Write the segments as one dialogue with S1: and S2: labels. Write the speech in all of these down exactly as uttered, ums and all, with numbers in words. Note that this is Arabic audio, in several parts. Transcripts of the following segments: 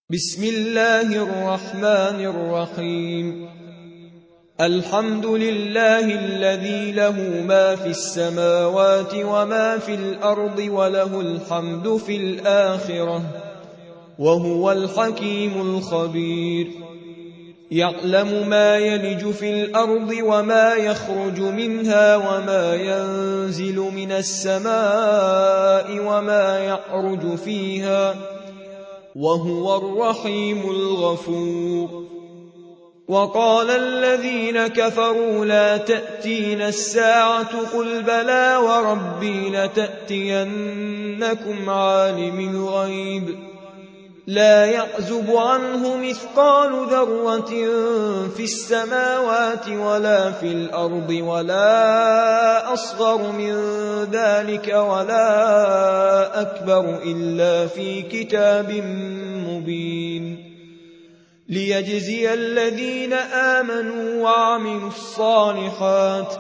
S1: بسم الله الرحمن الرحيم. الحمد لله الذي له ما في السماوات وما في الأرض وله الحمد في الآخرة وهو الحكيم الخبير. يعلم ما يلج في الأرض وما يخرج منها وما ينزل من السماء وما يعرج فيها وهو الرحيم الغفور. وقال الذين كفروا لا تأتينا الساعة قل بلى وربي لتأتينكم عالم الغيب لا يعزب عنه مثقال ذرة في السماوات ولا في الأرض ولا أصغر من ذلك ولا أكبر إلا في كتاب مبين ليجزي الذين آمنوا وعملوا الصالحات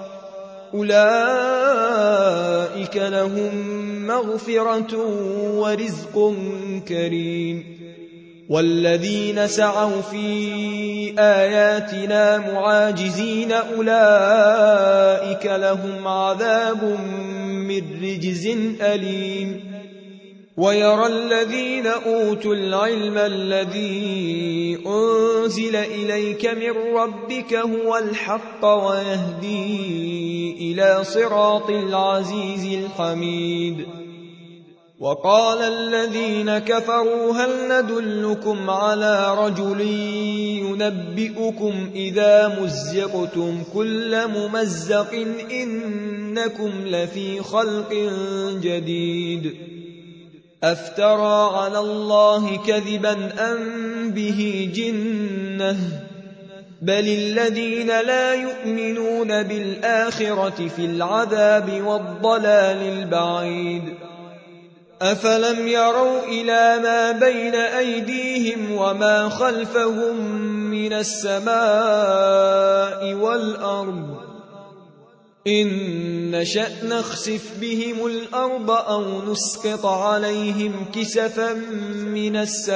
S1: أولئك لهم مغفرة ورزق كريم. والذين سعوا في آياتنا معاجزين أولئك لهم عذاب من رجز أليم. ويرى الذين أوتوا العلم الذي أنزل إليك من ربك هو الحق ويهدي إلى صراط العزيز الحميد. وقال الذين كفروا هل ندلكم على رجل ينبئكم إذا مزقتم كل ممزق إنكم لفي خلق جديد أفترى على الله كذبا أم به جنة بل الذين لا يؤمنون بالآخرة في العذاب والضلال البعيد. أفلم يروا إلى ما بين أيديهم وما خلفهم من السماء والأرض إن نشأ نخسف بهم الأرض أو نسقط عليهم كسفا من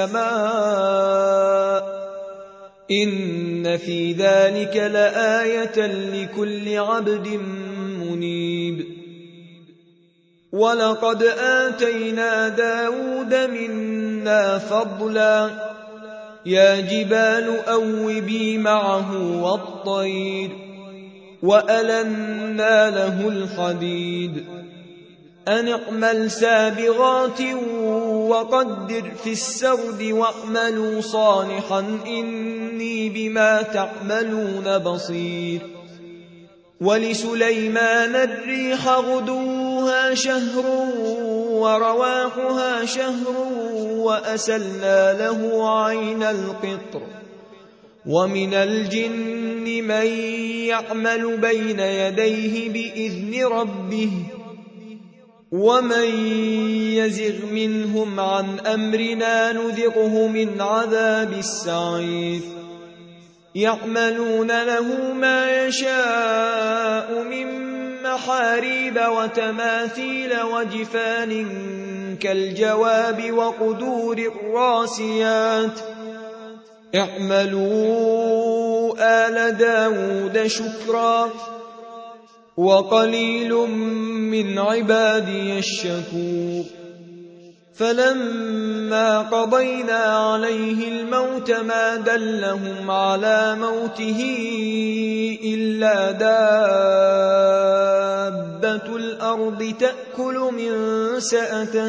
S1: السماء إن في ذلك لآية لكل عبد منيب. ولقد آتينا داود منا فضلا يا جبال أوبي معه والطير وألنا له الحديد أن اعمل سابغات وقدر في السرد واعملوا صالحا إني بما تعملون بصير. ولسليمان الريح غدوها شهر ورواحها شهر وأسلنا له عين القطر ومن الجن من يعمل بين يديه بإذن ربه ومن يزغ منهم عن أمرنا نذقه من عذاب السعير. يعملون له ما يشاء من محاريب وتماثيل وجفان كالجواب وقدور الراسيات اعملوا آل داود شكرا وقليل من عبادي الشكور. فلما قضينا عليه الموت ما دلهم على موته إلا دابة الأرض تأكل من سأته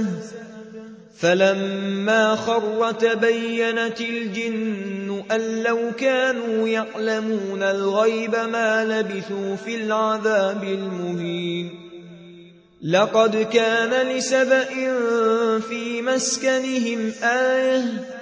S1: فلما خر تبينت الجن أن لو كانوا يعلمون الغيب ما لبثوا في العذاب المهين. لقد كان لسبإ في مسكنهم آية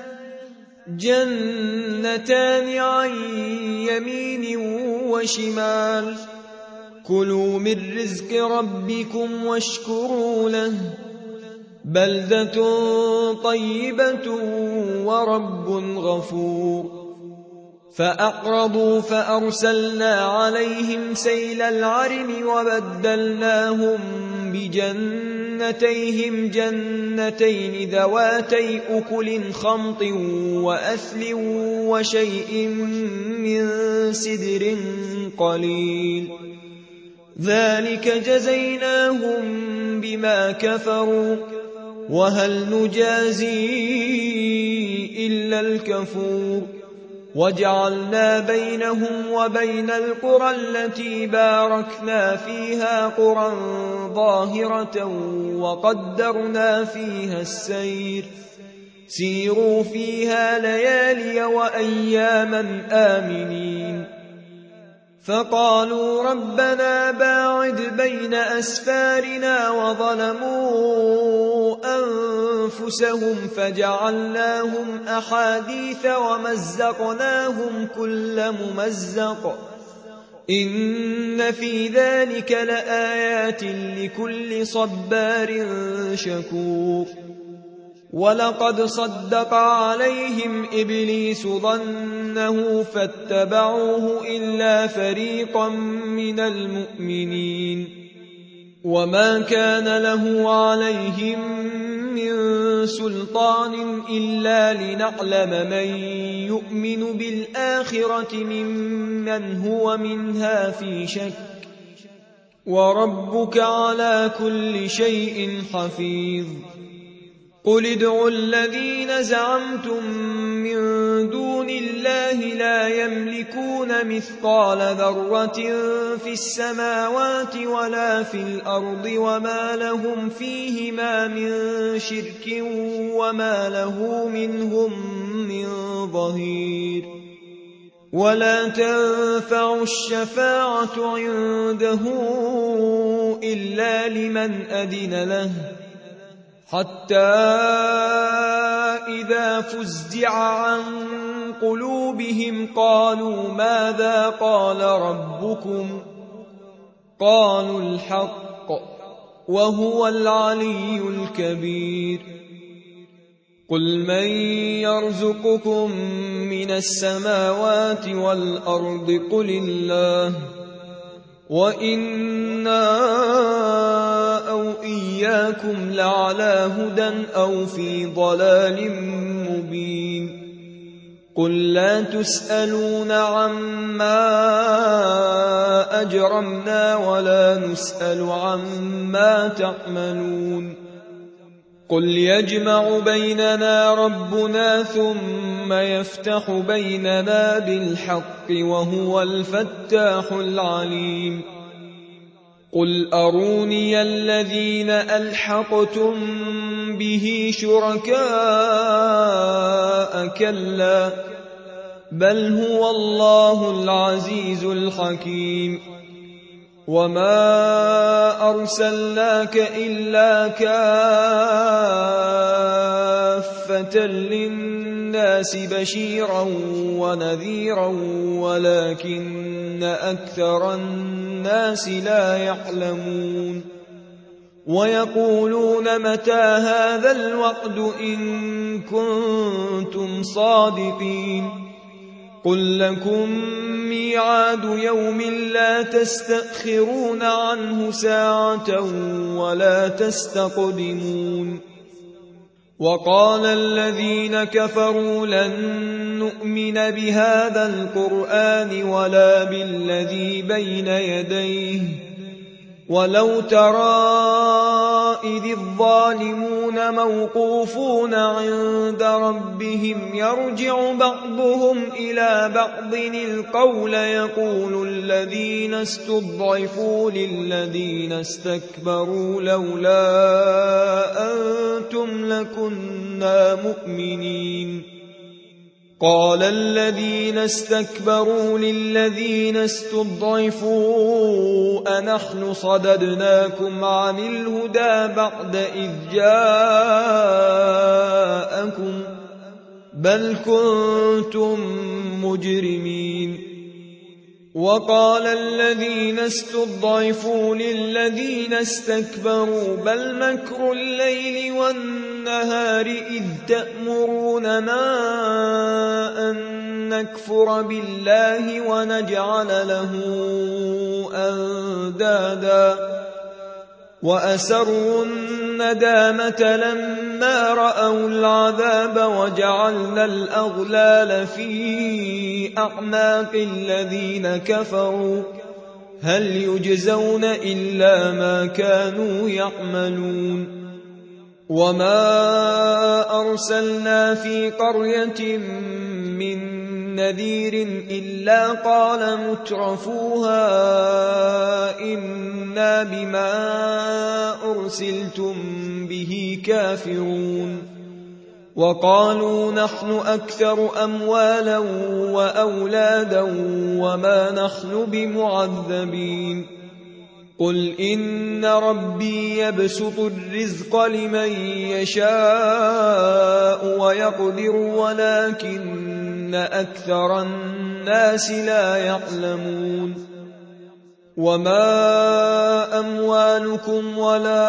S1: جنتان عن يمين وشمال كلوا من رزق ربكم واشكروا له بلدة طيبة ورب غفور. فأعرضوا فأرسلنا عليهم سيل العرم وبدلناهم بجنتين جنتيهم جنتين ذواتي أكل خمط وأثل وشيء من سدر قليل ذلك جزيناهم بما كفروا وهل نجازي إلا الكفور وجعلنا بينهم وبين القرى التي باركنا فيها قرى ظاهرة وقدرنا فيها السير سيروا فيها ليالي وأياما آمنين فقالوا ربنا باعد بين أسفارنا وظلموا أنفسهم فجعلناهم أحاديث ومزقناهم كل ممزق إن في ذلك لآيات لكل صبار شكور ولقد صدق عليهم إبليس ظنه فاتبعوه إلا فريقا من المؤمنين وما كان له عليهم من سلطان إلا لنعلم من يؤمن بالآخرة ممن هو منها في شك وربك على كل شيء حفيظ قل ادعوا الذين زعمتم من دون الله لا يملكون مثقال ذرة في السماوات ولا في الأرض وما لهم فيهما من شرك وما له منهم من ظهير ولا تنفع الشفاعة عنده إلا لمن أذن له حتى إذا فزع عن قلوبهم قالوا ماذا قال ربكم قالوا الحق وهو العلي الكبير قل من يرزقكم من السماوات والأرض قل الله وإنا أو إياكم لعلى هدى أو في ضلال مبين قل لا تسألون عما أجرمنا ولا نسأل عما تعملون قل يجمع بيننا ربنا ثم يفتح بيننا بالحق وهو الفتاح العليم قل أروني الذين ألحقتم به شركاء كلا بل هو الله العزيز الحكيم وما أرسلناك إلا كافة للناس بشيرا ونذيرا ولكن أكثر الناس لا يعلمون ويقولون متى هذا الوعد إن كنتم صادقين قل لكم ميعاد يوم لا تستأخرون عنه ساعة ولا تستقدمون وقال الذين كفروا لن نؤمن بهذا القرآن ولا بالذي بين يديه ولو ترى إذ الظالمون موقوفون عند ربهم يرجع بعضهم إلى بعض القول يقول الذين استضعفوا للذين استكبروا لولا أنتم لكنا مؤمنين قال الذين استكبروا للذين استضعفوا أنحن صددناكم عن الهدى بعد إذ جاءكم بل كنتم مجرمين وقال الذين استضعفوا للذين استكبروا بل مكر الليل والنهار إذ تأمروننا أن نكفر بالله ونجعل له أندادا وأسروا الندامة لما رأوا العذاب وجعلنا الأغلال في أعناق الذين كفروا هل يجزون إلا ما كانوا يعملون وما أرسلنا في قرية من نذير إلا قال مترفوها إنا بما أرسلتم به كافرون وقالوا نحن أكثر أموالا وأولادا وما نحن بمعذبين قل إن ربي يبسط الرزق لمن يشاء ويقدر ولكن أكثر الناس لا يعلمون وما أموالكم ولا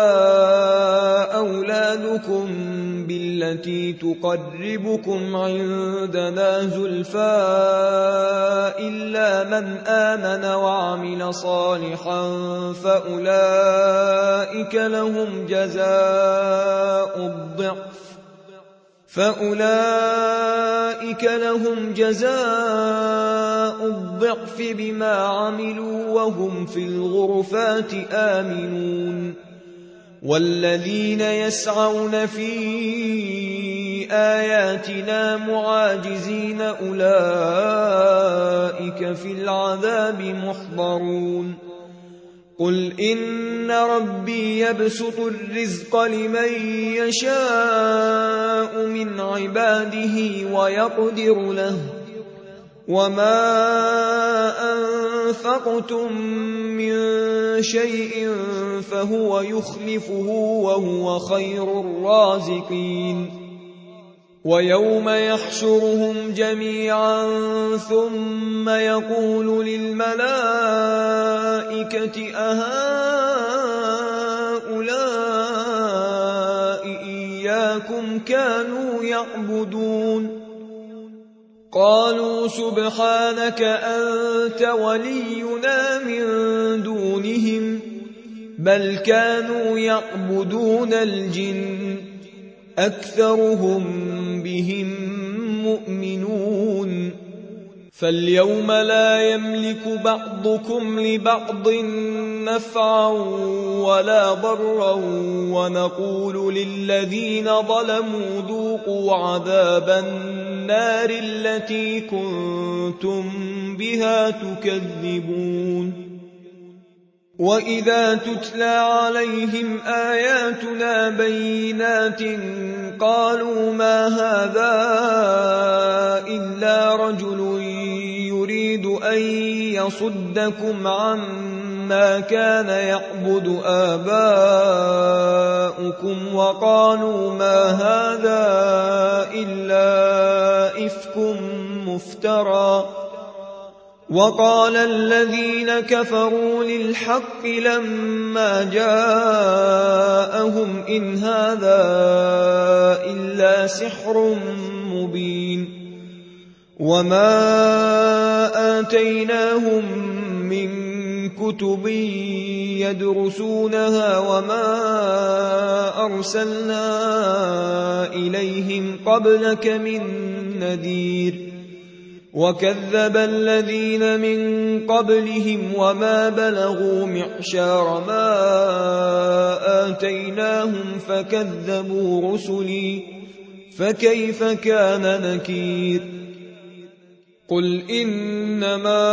S1: أولادكم بالتي تقربكم عندنا زلفى إلا من آمن وعمل صالحا فأولئك لهم جزاء الضعف فأولئك لهم جزاء الضعف بما عملوا وهم في الغرفات آمنون والذين يسعون في آياتنا معاجزين أولئك في العذاب محضرون قل إن ربي يبسط الرزق لمن يشاء من عباده ويقدر له وما أنفقتم من شيء فهو يخلفه وهو خير الرازقين ويوم يحشرهم جميعا ثم يقول للملائكة أهؤلاء إياكم كانوا يعبدون قالوا سبحانك أنت ولينا من دونهم بل كانوا يعبدون الجن أكثرهم بهم مؤمنون فاليوم لا يملك بعضكم لبعض نفعا ولا ضرا ونقول للذين ظلموا ذوقوا عذاب النار التي كنتم بها تكذبون وإذا تتلى عليهم آياتنا بينات قالوا ما هذا إلا رجل يريد أن يصدكم عما كان يعبد آباؤكم وقالوا ما هذا إلا إفك مفترى وقال الذين كفروا للحق لما جاءهم إن هذا إلا سحر مبين وما آتيناهم من كتب يدرسونها وما أرسلنا إليهم قبلك من نذير وكذب الذين من قبلهم وما بلغوا معشار ما آتيناهم فكذبوا رسلي فكيف كان نكير قل إنما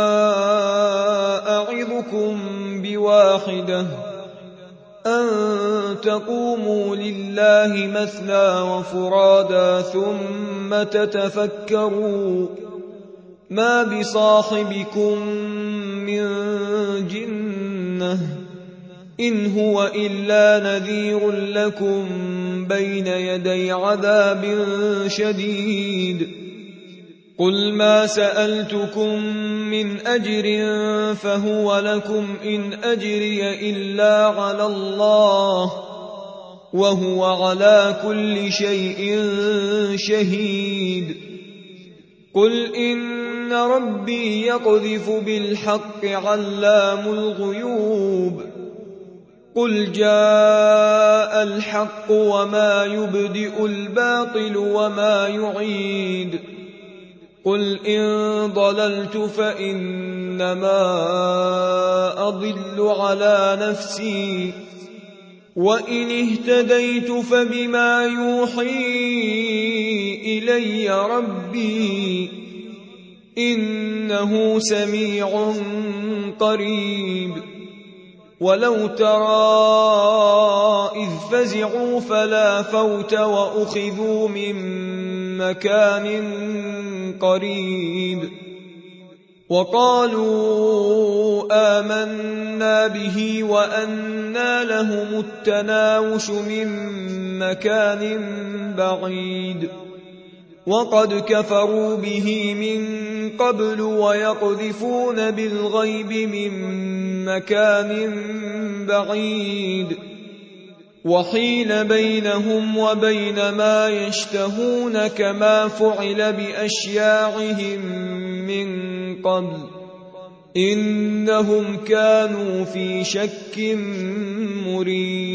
S1: أعظكم بواحدة أن تقوموا لله مثنى وفرادا ثم تتفكروا ما بصاحبكم من جنة إن هو إلا نذير لكم بين يدي عذاب شديد قل ما سألتكم من أجر فهو لكم إن أجري إلا على الله وهو على كل شيء شهيد قل إن ربي يقذف بالحق علام الغيوب قل جاء الحق وما يبدئ الباطل وما يعيد قل إن ضللت فإنما أضل على نفسي وإن اهتديت فبما يوحي إلي ربي إنه سميع قريب ولو ترى إذ فزعوا فلا فوت وأخذوا من مكان قريب وقالوا آمنا به وأنى لهم التناوش من مكان بعيد وقد كفروا به من قبل ويقذفون بالغيب من مكان بعيد وحيل بينهم وبين ما يشتهون كما فعل بأشياعهم من قبل إنهم كانوا في شك مريب